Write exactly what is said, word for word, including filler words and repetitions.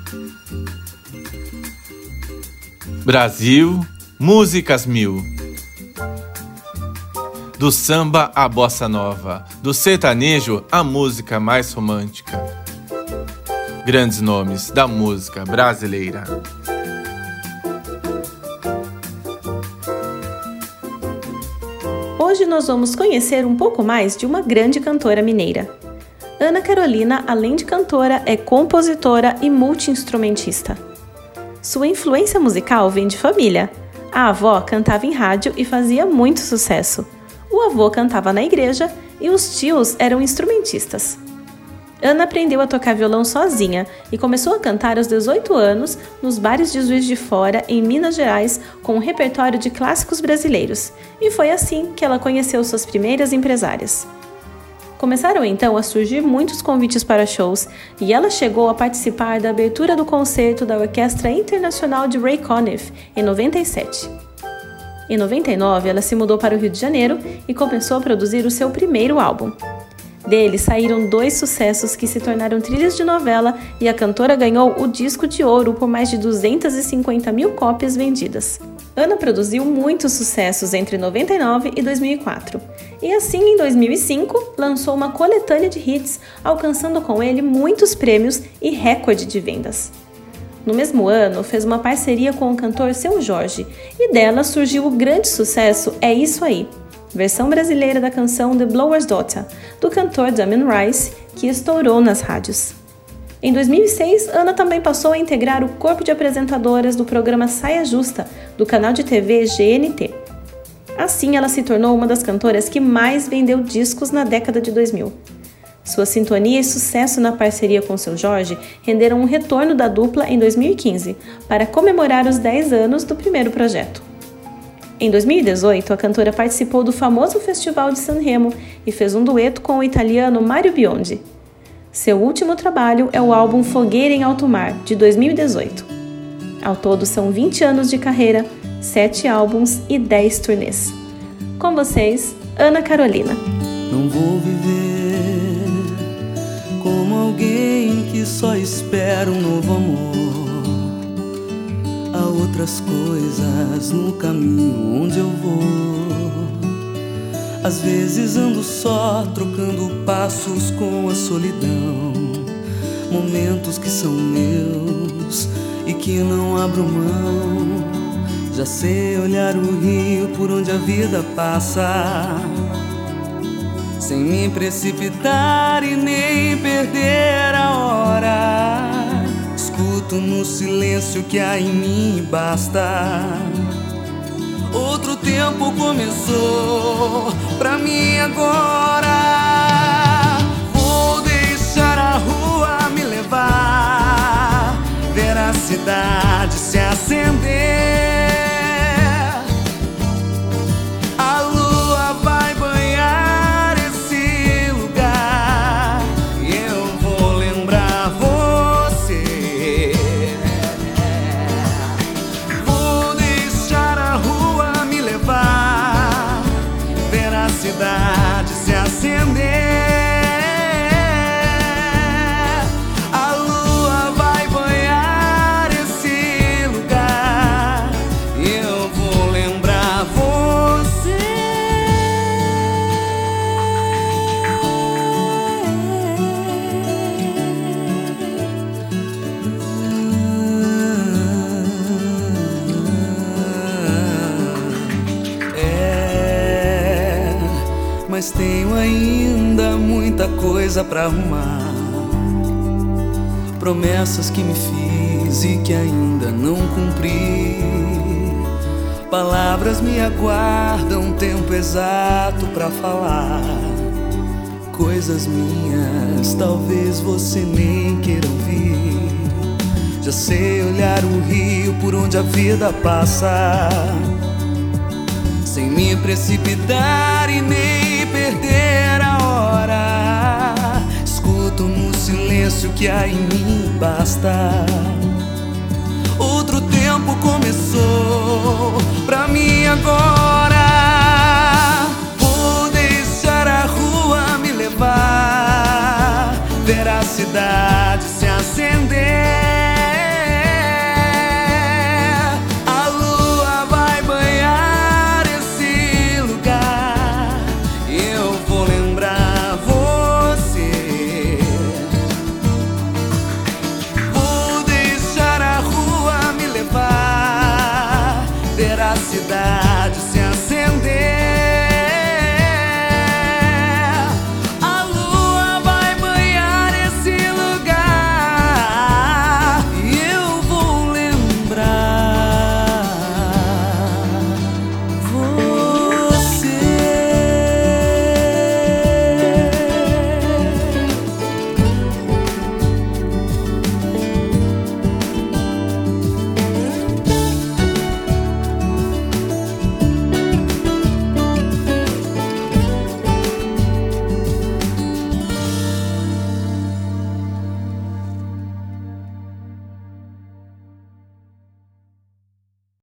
Brasil, músicas mil. Do samba à bossa nova, do sertanejo à música mais romântica. Grandes nomes da música brasileira. Hoje nós vamos conhecer um pouco mais de uma grande cantora mineira. Ana Carolina, além de cantora, é compositora e multi-instrumentista. Sua influência musical vem de família. A avó cantava em rádio e fazia muito sucesso. O avô cantava na igreja e os tios eram instrumentistas. Ana aprendeu a tocar violão sozinha e começou a cantar aos dezoito anos nos bares de Juiz de Fora, em Minas Gerais, com um repertório de clássicos brasileiros. E foi assim que ela conheceu suas primeiras empresárias. Começaram então a surgir muitos convites para shows e ela chegou a participar da abertura do concerto da Orquestra Internacional de Ray Conniff em noventa e sete. Em noventa e nove, ela se mudou para o Rio de Janeiro e começou a produzir o seu primeiro álbum. Dele saíram dois sucessos que se tornaram trilhas de novela e a cantora ganhou o disco de ouro por mais de duzentas e cinquenta mil cópias vendidas. Ana produziu muitos sucessos entre noventa e nove e dois mil e quatro. E assim, em dois mil e cinco, lançou uma coletânea de hits, alcançando com ele muitos prêmios e recorde de vendas. No mesmo ano, fez uma parceria com o cantor Seu Jorge, e dela surgiu o grande sucesso É Isso Aí, versão brasileira da canção The Blower's Daughter, do cantor Damien Rice, que estourou nas rádios. Em dois mil e seis, Ana também passou a integrar o corpo de apresentadoras do programa Saia Justa, do canal de T V G N T. Assim, ela se tornou uma das cantoras que mais vendeu discos na década de dois mil. Sua sintonia e sucesso na parceria com Seu Jorge renderam um retorno da dupla em dois mil e quinze, para comemorar os dez anos do primeiro projeto. Em dois mil e dezoito, a cantora participou do famoso Festival de Sanremo e fez um dueto com o italiano Mario Biondi. Seu último trabalho é o álbum Fogueira em Alto Mar, de dois mil e dezoito. Ao todo, são vinte anos de carreira, sete álbuns e dez turnês. Com vocês, Ana Carolina. Não vou viver como alguém que só espera um novo amor. Há outras coisas no caminho onde eu vou. Às vezes ando só, trocando passos com a solidão. Momentos que são meus e que não abro mão. Já sei olhar o rio por onde a vida passa, sem me precipitar e nem perder a hora. Escuto no silêncio que há em mim e basta. Outro tempo começou pra mim agora. Vou deixar a rua me levar, ver a cidade se acender. A lua vai banhar esse lugar e eu vou lembrar você. Vou deixar a rua me levar, ver a cidade se acender. A lua vai banhar esse lugar e eu vou lembrar você. É, mas tenho ainda muita coisa pra arrumar. Promessas que me fiz e que ainda não cumpri. Palavras me aguardam tempo exato pra falar. Coisas minhas, talvez você nem queira ouvir. Já sei olhar o rio por onde a vida passa, sem me precipitar e nem perder a hora. Escuto no silêncio que há em mim basta. Outro tempo começou pra mim agora. Vou deixar a rua me levar, ver a cidade se acender. cidade.